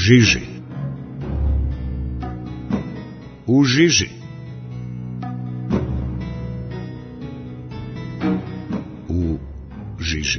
žiži. U žiži. U žiži.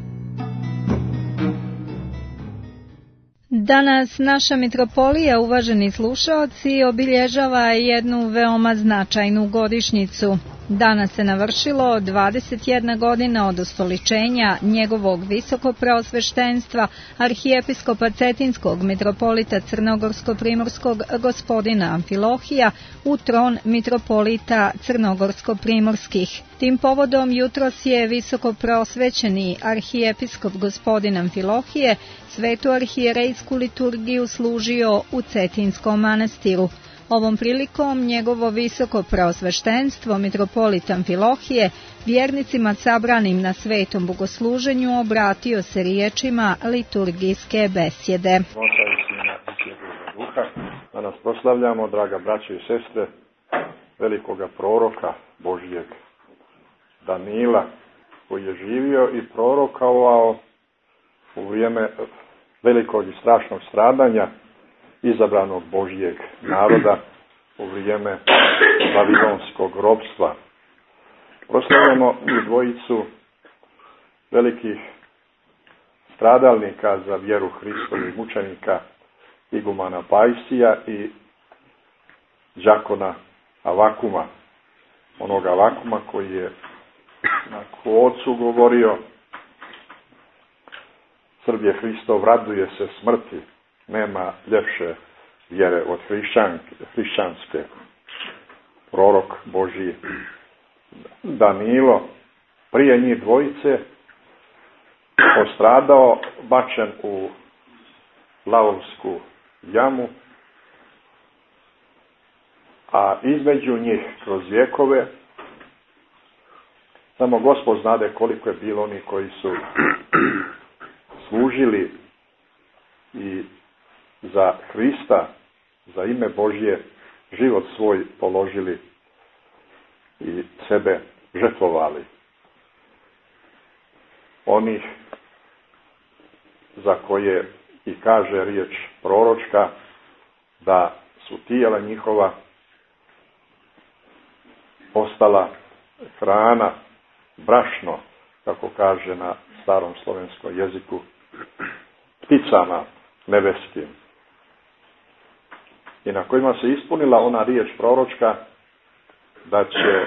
Danas naša mitropolija, uvaženi slušaoci, obilježava jednu veoma značajnu godišnjicu. Danas se navršilo 21 godina od ustoličenja njegovog visokopreosveštenstva arhijepiskopa Cetinskog mitropolita Crnogorsko-primorskog gospodina Amfilohija u tron mitropolita Crnogorsko-primorskih. Tim povodom jutros je visokopreosvećeni arhijepiskop gospodin Amfilohije svetu arhijerejsku liturgiju služio u Cetinskom manastiru. Ovom prilikom njegovo visoko preosveštenstvo mitropolit Amfilohije vjernicima sabranim na svetom bogosluženju obratio se riječima liturgijske besjede. Danas proslavljamo, draga braćo i sestre, velikoga proroka Božijeg Danila, koji je živio i prorokovao u vrijeme velikog i strašnog stradanja izabranog Božijeg naroda u vrijeme babilonskog ropstva. Proslavljamo i dvojicu velikih stradalnika za vjeru Hristovih mučenika, igumana Pajsija i đakona Avakuma. Onoga Avakuma koji je na ocu govorio: Srb je Hristov, raduje se smrti, nema ljepše vjere od hrišćanske. Prorok Božji Danilo, prije njih dvojice, postradao, bačen u lavovsku jamu, a između njih kroz vjekove samo Gospod znade koliko je bilo oni koji su služili i za Hrista, za ime Božje, život svoj položili i sebe žrtvovali. Onih za koje i kaže riječ proročka da su tijela njihova postala hrana, brašno, kako kaže na starom slovenskom jeziku, pticama nebeskim, i na kojima se ispunila ona riječ proročka da će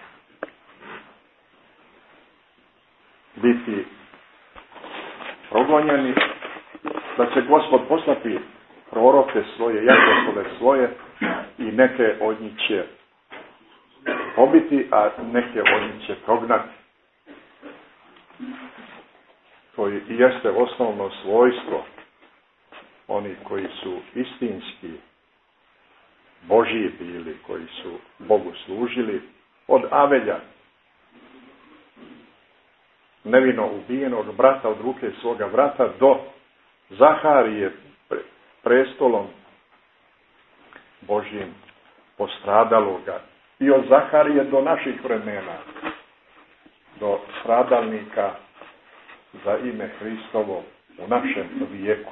biti progonjeni, da će Gospod poslati proroke svoje i apostole svoje i neke od njih će pobiti, a neke od njih će prognati. To i jeste osnovno svojstvo oni koji su istinski Božji bili, koji su Bogu služili, od Avelja, nevino ubijenog brata od ruke svoga brata, do Zaharije, prestolom Božjim postradaloga, i od Zaharije do naših vremena, do stradalnika za ime Hristovo u našem vijeku,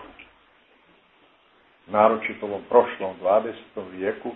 naročito ovom prošlom 20. vijeku,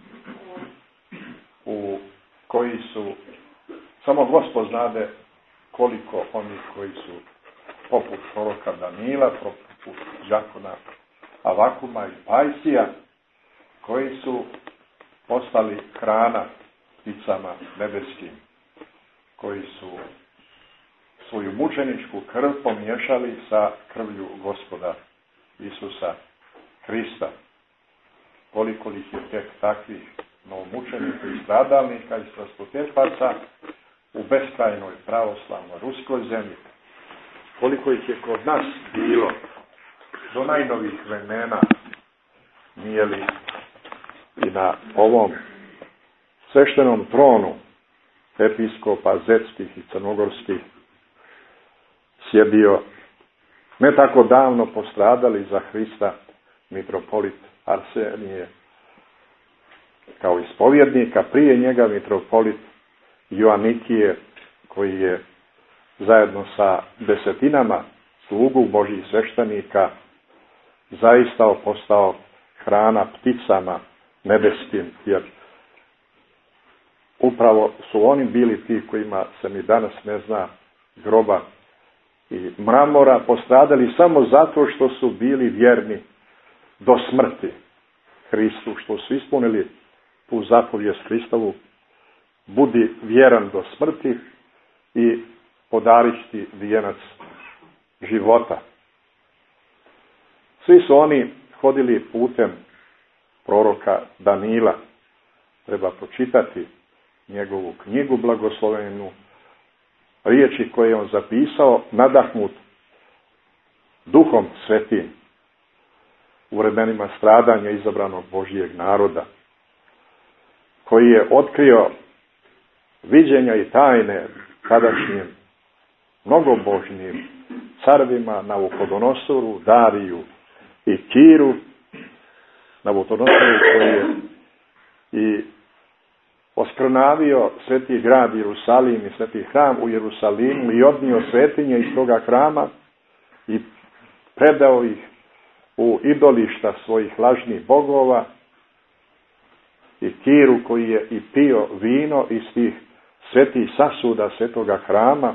u koji su, samo Gospod znade koliko onih koji su poput proroka Danila, poput đakona Avakuma i Pajsija, koji su postali hrana pticama nebeskim, koji su svoju mučeničku krv pomiješali sa krvlju Gospoda Isusa Hrista. Koliko ih je tek takvih novomučenika i stradalnika i strastotepaca u beskrajnoj pravoslavnoj ruskoj zemlji. Koliko ih je kod nas bilo do najnovih vremena, nije li i na ovom sveštenom tronu episkopa zetskih i crnogorskih sjedio ne tako davno postradali za Hrista mitropolit Arsenije kao ispovjednika, prije njega mitropolit Joanikije, koji je zajedno sa desetinama slugu Božjih sveštenika zaista postao hrana pticama nebeskim, jer upravo su oni bili ti kojima se ni danas ne zna groba i mramora, postradali samo zato što su bili vjerni do smrti Hristu, što su ispunili tu zapovijest Hristovu: budi vjeran do smrti i podarit ti vijenac života. Svi su oni hodili putem proroka Danila. Treba pročitati njegovu knjigu blagoslovenu, riječi koje je on zapisao, nadahnut Duhom Svetim u vremenima stradanja izabranog Božijeg naroda, koji je otkrio viđenja i tajne tadašnjim mnogobožnim carevima Navuhodonosoru, Dariju i Kiru. Navuhodonosoru koji je i oskrnavio sveti grad Jerusalim i sveti hram u Jerusalimu i odnio svetinje iz toga hrama i predao ih u idolišta svojih lažnih bogova, i Kiru koji je i pio vino iz tih svetih sasuda svetoga hrama.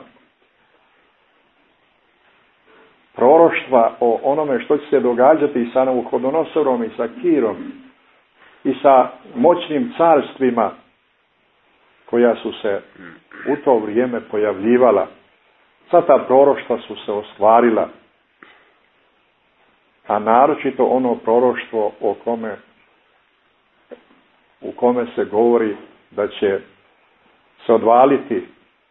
Proroštva o onome što će se događati i sa Navuhodonosorom i sa Kirom i sa moćnim carstvima koja su se u to vrijeme pojavljivala. Sva ta proroštva su se ostvarila, a naročito ono proroštvo u kome se govori da će se odvaliti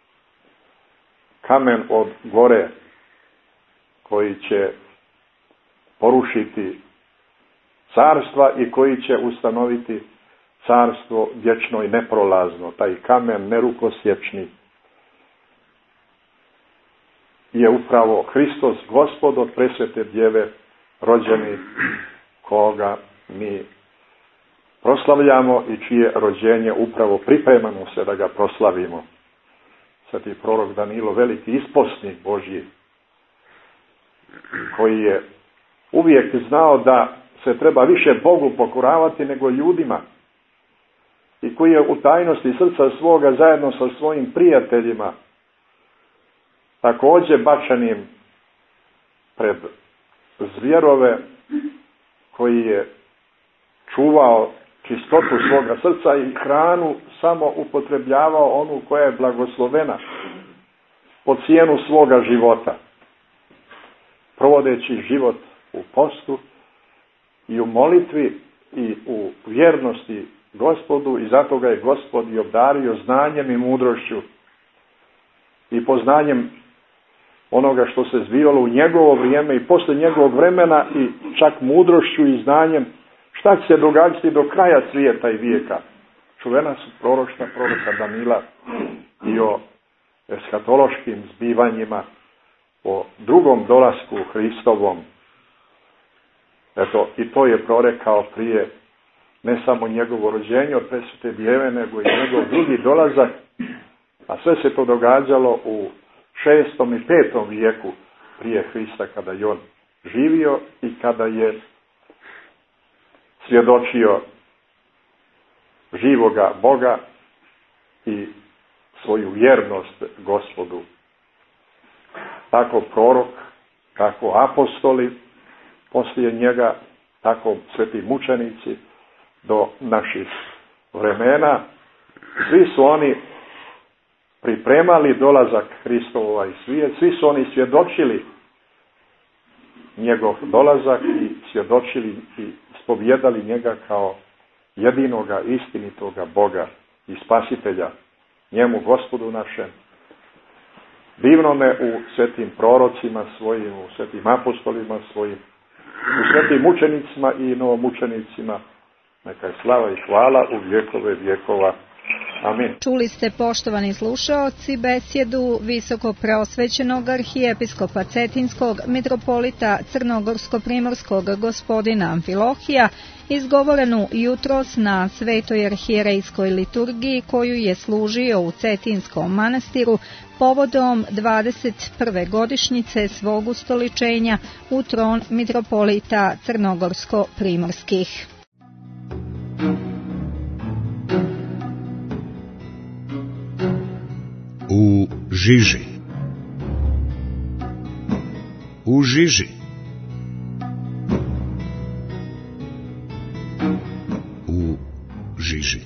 kamen od gore koji će porušiti carstva i koji će ustanoviti carstvo vječno i neprolazno. Taj kamen nerukosječni je upravo Hristos, Gospod od presvete djeve, rođeni, koga mi proslavljamo i čije rođenje upravo pripremamo se da ga proslavimo. Sveti prorok Danilo, veliki isposnik Božji, koji je uvijek znao da se treba više Bogu pokoravati nego ljudima, i koji je u tajnosti srca svoga zajedno sa svojim prijateljima, također bačanim pred zvjerove, koji je čuvao čistotu svoga srca i hranu samo upotrebljavao onu koja je blagoslovena po cijenu svoga života, provodeći život u postu i u molitvi i u vjernosti Gospodu, i zato ga je Gospod i obdario znanjem i mudrošću i poznanjem onoga što se zbivalo u njegovo vrijeme i poslije njegovog vremena, i čak mudrošću i znanjem šta će se događati do kraja svijeta i vijeka. Čuvena su proroštva proroka Danila i o eskatološkim zbivanjima, o drugom dolasku Hristovom. Eto, i to je prorekao prije ne samo njegovo rođenje od presvete djeve, nego i njegov drugi dolazak, a sve se to događalo u 6. i 5. vijeku prije Hrista, kada je on živio i kada je svjedočio živoga Boga i svoju vjernost Gospodu. Tako prorok, tako apostoli poslije njega, tako sveti mučenici do naših vremena, svi su oni pripremali dolazak Hristova u ovaj svijet, svi su oni svjedočili njegov dolazak i svjedočili i spovijedali njega kao jedinoga istinitoga Boga i Spasitelja, njemu Gospodu našem, divnome u svetim prorocima svojim, u svetim apostolima svojim, u svetim mučenicima i novomučenicima. Neka je slava i hvala u vjekove vjekova. Amin. Čuli ste, poštovani slušaoci, besjedu visoko preosvećenog arhijepiskopa Cetinskog mitropolita Crnogorsko-primorskog gospodina Amfilohija, izgovorenu jutros na Svetoj arhijerejskoj liturgiji koju je služio u Cetinskom manastiru povodom 21. godišnjice svog ustoličenja u tron mitropolita Crnogorsko-primorskih. U žiži. U žiži. U žiži.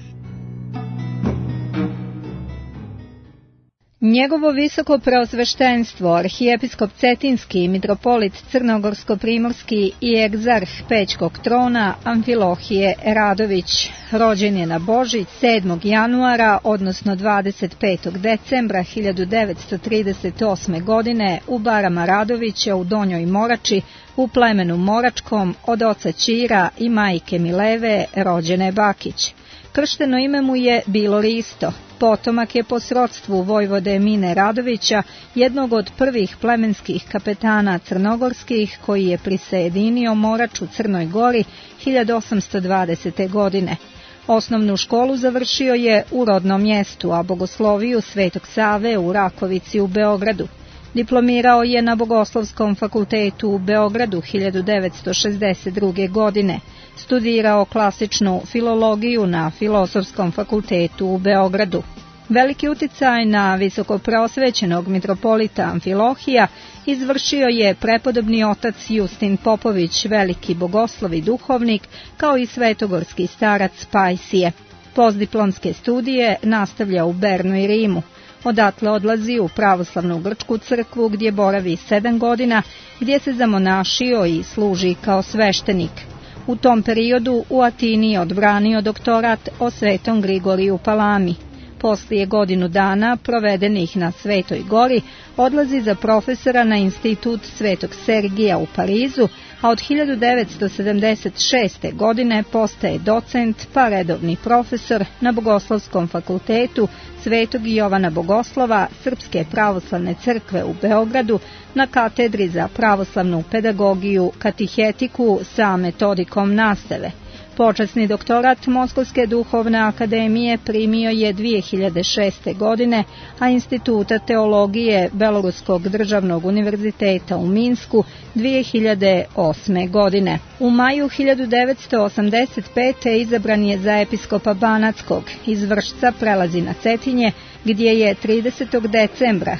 Njegovo visoko preosveštenstvo, arhijepiskop Cetinski, mitropolit Crnogorsko-primorski i egzarh Pećkog trona Amfilohije Radović, rođen je na Božić 7. januara, odnosno 25. decembra 1938. godine u barama Radovića u Donjoj Morači, u plemenu Moračkom, od oca Ćira i majke Mileve, rođene Bakić. Kršteno ime mu je bilo Risto. Potomak je po srodstvu vojvode Mine Radovića, jednog od prvih plemenskih kapetana crnogorskih koji je prisajedinio Morač u Crnoj Gori 1820. godine. Osnovnu školu završio je u rodnom mjestu, a bogosloviju Svetog Save u Rakovici u Beogradu. Diplomirao je na Bogoslovskom fakultetu u Beogradu 1962. godine. Studirao klasičnu filologiju na Filozofskom fakultetu u Beogradu. Veliki uticaj na visoko preosvećenog mitropolita Amfilohija izvršio je prepodobni otac Justin Popović, veliki bogoslov i duhovnik, kao i svetogorski starac Pajsije. Postdiplomske studije nastavlja u Bernu i Rimu. Odatle odlazi u pravoslavnu grčku crkvu gdje boravi 7 godina, gdje se zamonašio i služi kao sveštenik. U tom periodu u Atini je odbranio doktorat o Svetom Grigoriju Palami. Poslije godinu dana provedenih na Svetoj Gori odlazi za profesora na institut Svetog Sergija u Parizu, a od 1976. godine postaje docent pa redovni profesor na Bogoslovskom fakultetu Svetog Jovana Bogoslova Srpske pravoslavne crkve u Beogradu na katedri za pravoslavnu pedagogiju, katihetiku sa metodikom nastave. Počasni doktorat Moskovske duhovne akademije primio je 2006. godine, a Instituta teologije Beloruskog državnog univerziteta u Minsku 2008. godine. U maju 1985. izabran je za episkopa Banatskog, iz Vršca prelazi na Cetinje, gdje je 30. decembra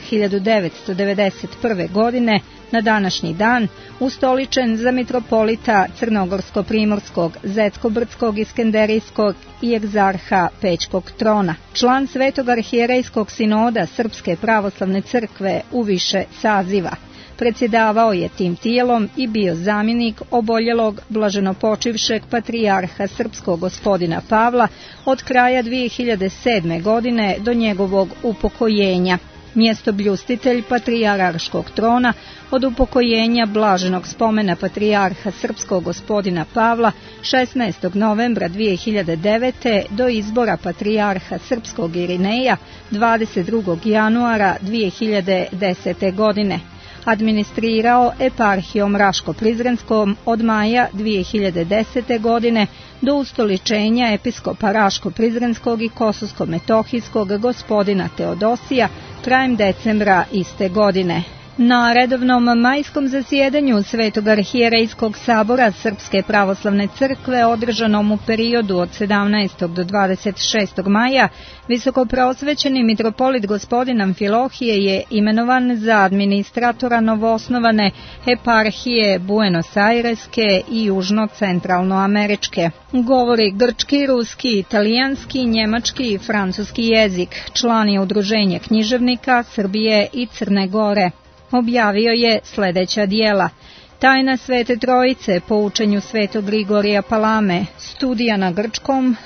1991. godine na današnji dan ustoličen za mitropolita Crnogorsko-primorskog, Zetsko-brdskog, Iskenderijskog i egzarha Pećkog trona. Član Svetog arhijerejskog sinoda Srpske pravoslavne crkve u više saziva. Predsjedavao je tim tijelom i bio zamjenik oboljelog blaženopočivšeg patrijarha srpskog gospodina Pavla od kraja 2007. godine do njegovog upokojenja. Mjestobljustitelj patrijarškog trona od upokojenja blaženog spomena patrijarha srpskog gospodina Pavla 16. novembra 2009. do izbora patrijarha srpskog Irineja 22. januara 2010. godine. Administrirao eparhijom Raško-Prizrenskom od maja 2010. godine do ustoličenja episkopa Raško-Prizrenskog i Kosovsko-Metohijskog gospodina Teodosija krajem decembra iste godine. Na redovnom majskom zasjedanju Svetog arhijerejskog sabora Srpske pravoslavne crkve održanom u periodu od 17. do 26. maja, visokopreosvećeni mitropolit gospodin Amfilohije je imenovan za administratora novoosnovane eparhije Buenos Aireske i južno-centralnoameričke. Govori grčki, ruski, italijanski, njemački i francuski jezik. Član je Udruženja književnika Srbije i Crne Gore. Objavio je sljedeća djela: Tajna Svete Trojice po učenju Svetog Grigorija Palame, studija na grčkom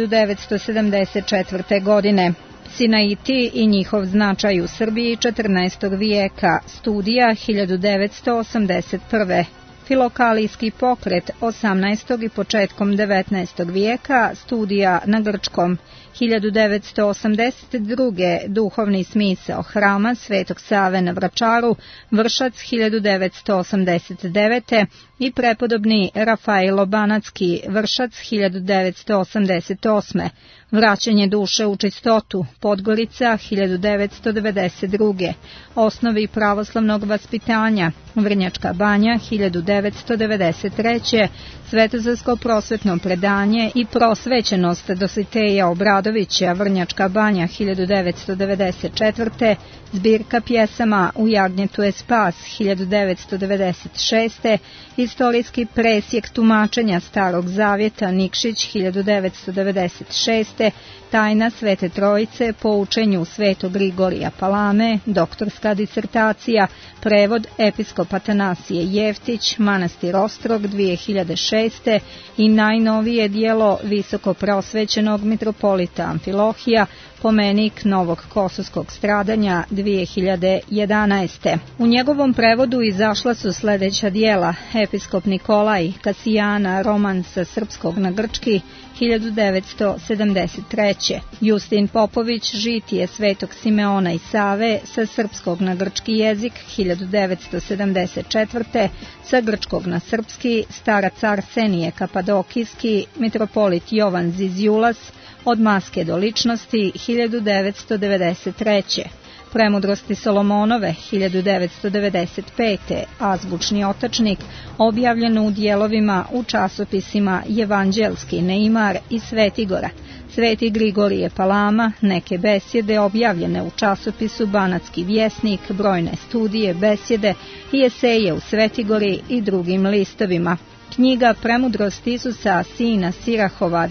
1974. godine. Sinaiti i njihov značaj u Srbiji 14. vijeka, studija 1981. Filokalijski pokret 18. i početkom 19. vijeka, studija na grčkom 1982. duhovni smisao hrama Svetog Save na Vračaru, Vršac 1989. i prepodobni Rafaelo Banatski, Vršac 1988. Vraćanje duše u čistotu, Podgorica 1992. Osnovi pravoslavnog vaspitanja, Vrnjačka Banja 1993. Svetozarsko prosvetno predanje i prosvećenost Dositeja Obradovića, Vrnjačka Banja 1994. Zbirka pjesama U jagnjetu je spas 1996. Istorijski presjek tumačenja Starog Zavjeta, Nikšić 1996. Tajna Svete Trojice po učenju Svetog Grigorija Palame, doktorska disertacija, prevod episkop Atanasije Jeftić, Manastir Ostrog 2006. i najnovije dijelo visoko prosvećenog mitropolita Amfilohija, Pomenik novog kosovskog stradanja 2011. U njegovom prevodu izašla su sljedeća dijela: Episkop Nikolaj Kasijana, roman sa srpskog na grčki 1973. Justin Popović, Žitije Svetog Simeona i Save sa srpskog na grčki jezik 1974. Sa grčkog na srpski Starac Arsenije Kapadokijski, mitropolit Jovan Zizjulas, Od maske do ličnosti 1993. Premudrosti Solomonove 1995. Azbučni otačnik, objavljeno u dijelovima u časopisima Evanđelski Neimar i Svetigora. Sveti Grigorije Palama, neke besjede objavljene u časopisu Banatski vjesnik, brojne studije, besjede i eseje u Svetigori i drugim listovima. Knjiga Premudrost Isusa, sina Sirahova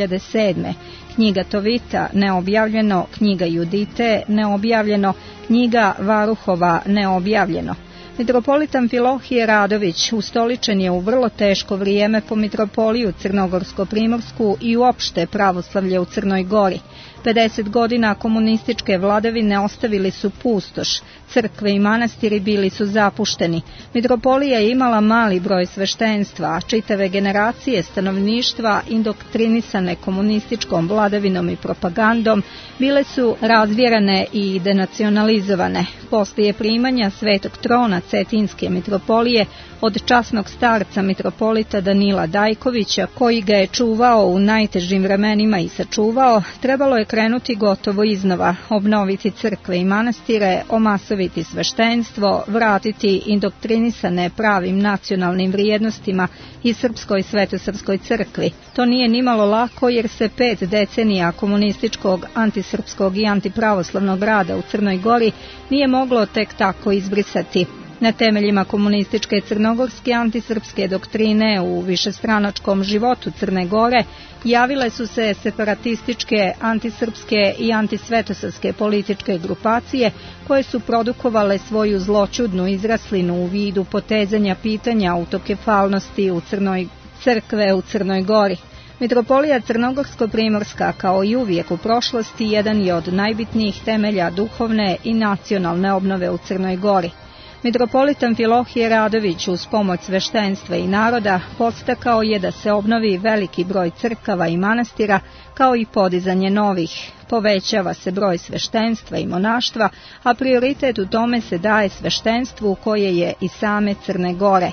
2007. Knjiga Tovita, neobjavljeno. Knjiga Judite, neobjavljeno. Knjiga Varuhova, neobjavljeno. Mitropolit Amfilohije Radović ustoličen je u vrlo teško vrijeme po mitropoliju Crnogorsko-primorsku i uopšte pravoslavlje u Crnoj Gori. 50 godina komunističke vladavine ostavili su pustoš, crkve i manastiri bili su zapušteni. Mitropolija je imala mali broj sveštenstva, a čitave generacije stanovništva, indoktrinisane komunističkom vladavinom i propagandom, bile su razvjerane i denacionalizovane. Poslije primanja Svetog trona Cetinske mitropolije od časnog starca mitropolita Danila Dajkovića, koji ga je čuvao u najtežim vremenima i sačuvao, trebalo je krenuti gotovo iznova, obnoviti crkve i manastire, omasoviti sveštenstvo, vratiti indoktrinisane pravim nacionalnim vrijednostima i Srpskoj svetosrpskoj crkvi. To nije nimalo lako jer se 5 decenija komunističkog, antisrpskog i antipravoslavnog rada u Crnoj Gori nije moglo tek tako izbrisati. Na temeljima komunističke crnogorske antisrpske doktrine u višestranačkom životu Crne Gore javile su se separatističke, antisrpske i antisvetosrpske političke grupacije koje su produkovale svoju zloćudnu izraslinu u vidu potezanja pitanja autokefalnosti u crkve u Crnoj Gori. Mitropolija Crnogorsko-primorska, kao i uvijek u prošlosti, jedan je od najbitnijih temelja duhovne i nacionalne obnove u Crnoj Gori. Mitropolit Amfilohije Radović uz pomoć sveštenstva i naroda podstakao je da se obnovi veliki broj crkava i manastira, kao i podizanje novih. Povećava se broj sveštenstva i monaštva, a prioritet u tome se daje sveštenstvu koje je i same Crne Gore.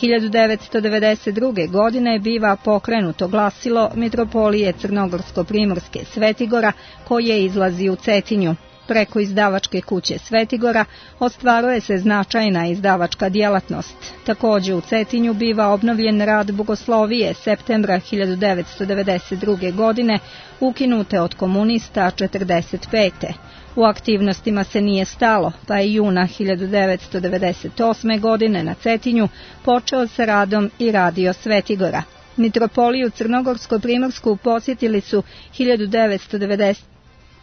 1992. godine biva pokrenuto glasilo Mitropolije Crnogorsko-primorske Svetigora, koje izlazi u Cetinju. Preko izdavačke kuće Svetigora ostvaruje se značajna izdavačka djelatnost. Također u Cetinju biva obnovljen rad Bogoslovije septembra 1992. godine, ukinute od komunista 1945. U aktivnostima se nije stalo, pa je juna 1998. godine na Cetinju počeo sa radom i radio Svetigora. Mitropoliju Crnogorsko-primorsku posjetili su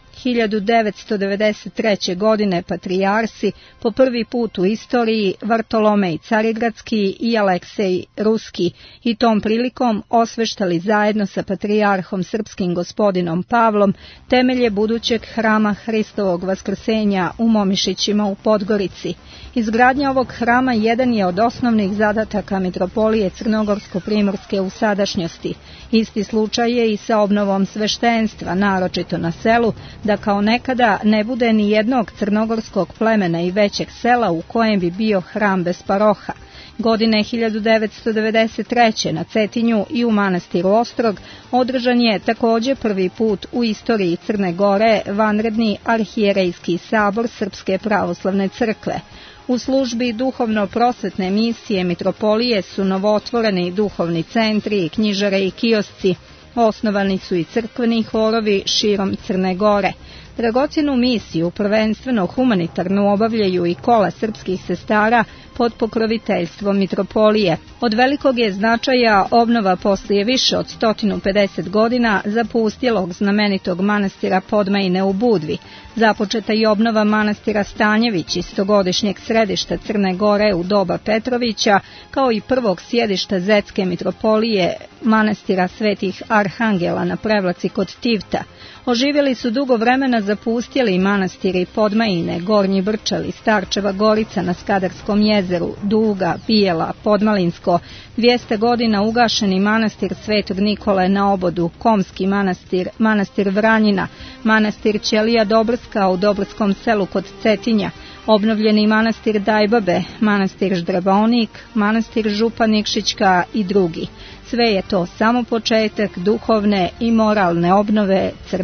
1993. godine patrijarsi po prvi put u istoriji Vartolomej Carigradski i Aleksej Ruski i tom prilikom osveštali zajedno sa patrijarhom srpskim gospodinom Pavlom temelje budućeg hrama Hristovog vaskrsenja u Momišićima u Podgorici. Izgradnja ovog hrama jedan je od osnovnih zadataka mitropolije Crnogorsko-primorske u sadašnjosti. Isti slučaj je i sa obnovom sveštenstva, naročito na selu, da kao nekada ne bude ni jednog crnogorskog plemena i većeg sela u kojem bi bio hram bez paroha. Godine 1993. na Cetinju i u manastiru Ostrog održan je također prvi put u istoriji Crne Gore vanredni arhijerejski sabor Srpske pravoslavne crkve. U službi duhovno-prosvetne misije mitropolije su novootvoreni duhovni centri, knjižare i kiosci. Osnovani su i crkveni horovi širom Crne Gore. Dragocjenu misiju, prvenstveno humanitarnu, obavljaju i kola srpskih sestara pod pokroviteljstvom mitropolije. Od velikog je značaja obnova poslije više od 150 godina zapustjelog znamenitog manastira Podmajine u Budvi. Započeta je obnova manastira Stanjević, istogodišnjeg središta Crne Gore u doba Petrovića, kao i prvog sjedišta Zetske mitropolije, manastira Svetih Arhangela na Prevlaci kod Tivta. Oživjeli su dugo vremena zapustjeli manastiri Podmajine, Gornji Brčali, Starčeva Gorica na Skadarskom jezeru, Duga, Bijela, Podmalinsko, 200 godina ugašeni manastir Svetog Nikole na Obodu, Komski manastir, manastir Vranjina, manastir Ćelija Dobrska u Dobrskom selu kod Cetinja, obnovljeni manastir Dajbabe, manastir Ždrabaonik, manastir Župa Nikšićka i drugi. Sve je to samo početak duhovne i moralne obnove Crne